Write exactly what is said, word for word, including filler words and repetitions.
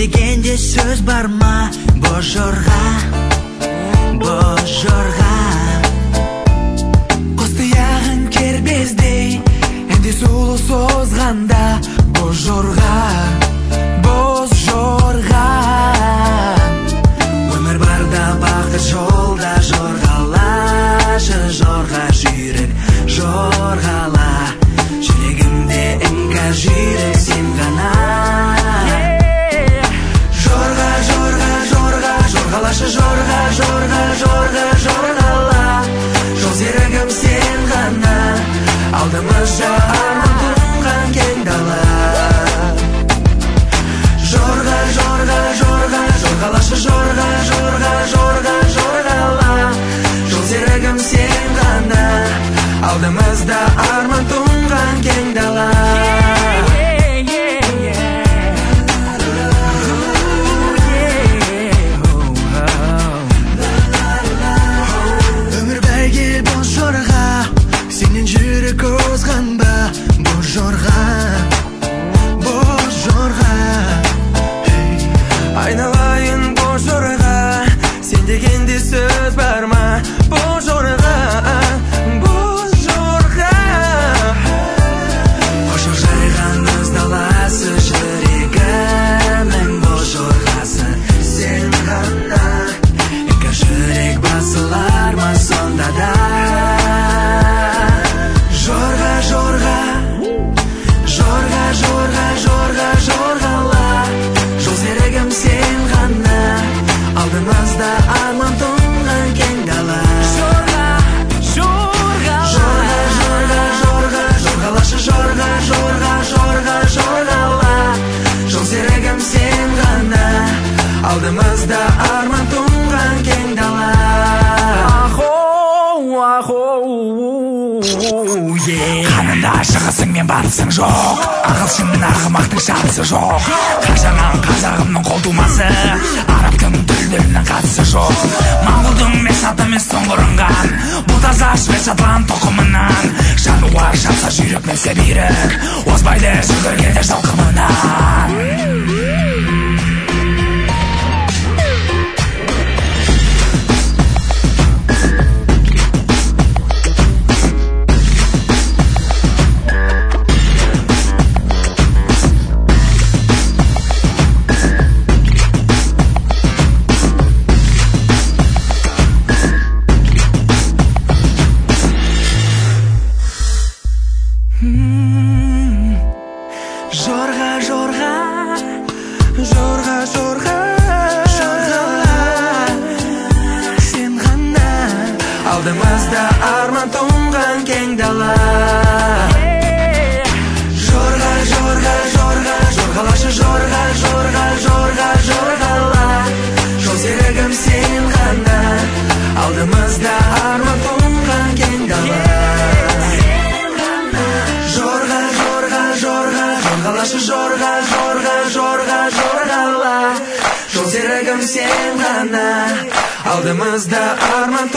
дегенде сөз бар ма? Боз жорға, боз жорға. Қос тұяғын кербездей әнде сұлу созғанда. Боз жорға, боз жорға. Өмір барда бақыт жолда жорғалашы, жорға жүйрік, жорғала. Жүрегімде іңкәр жүйрік сен ғана. Жорға, жорға, жорға, жорғалашы, жорға, жорға, жорға, жорғала. Жол серігім сен ғана. Алдымызда арман тұнған кең дала. Жорға, жорға, жорға, жорғалашы, жорға, жорға, жорға, жорғала. Жол серігім сен ғана. Алдымызда арман тұнған кең дала. Өмір бәйге боз жорға, сенен жүрек озған ба? Боз жорға, боз жорға. Айналайын боз жорға, сен дегенде сөз бар ма? Боз жорға, боз жорға. Қошақ жайған ыздаласы, жүрегімнің боз жорғасы сен ғана. Іңкәр жүрек басылар ма сонда да? Жорға, жорға, жорға, жорға, жорға, жорғала. Жол серігім сен ғана. Алдымызда арман тұнған кең дала. Жорға, жорға, жорға, жорға, жорға, жорғалашы, жорға, жорға, жорға, жорғала. Жол серігім сен ғана. Алдымызда арман тұнған кең дала. Ахоу, ахоу, қанында шығысың мен барысың жоқ. Ағылшын мен арғымақтың шабысы жоқ. Қашаннан қазағымның қолтумасы, арабтың тілдерінің қатысы жоқ. Моңғолдың месаты мен соңғырынған, бұл таза швед шотланд тұқымынан. Жануар шапса жүйрік мен себирік, озбайды жүгіргенде жалқымынан. Жорға, жорға, жорға, жорға, жорғала. Сен ғана. Алдымызда арман тұнған кең дала. Жорға, жорға, жорға, жорғалашы, жорға, жорға, жорға, жорғала. Жол серігім сен ғана. Алдымызда арман тұнған кең дала. Жорға, жорға, жорға, жорғалашы, жорға, жорға, жорға, жорғала. Жол серігім сен ғана. Алдымызда арман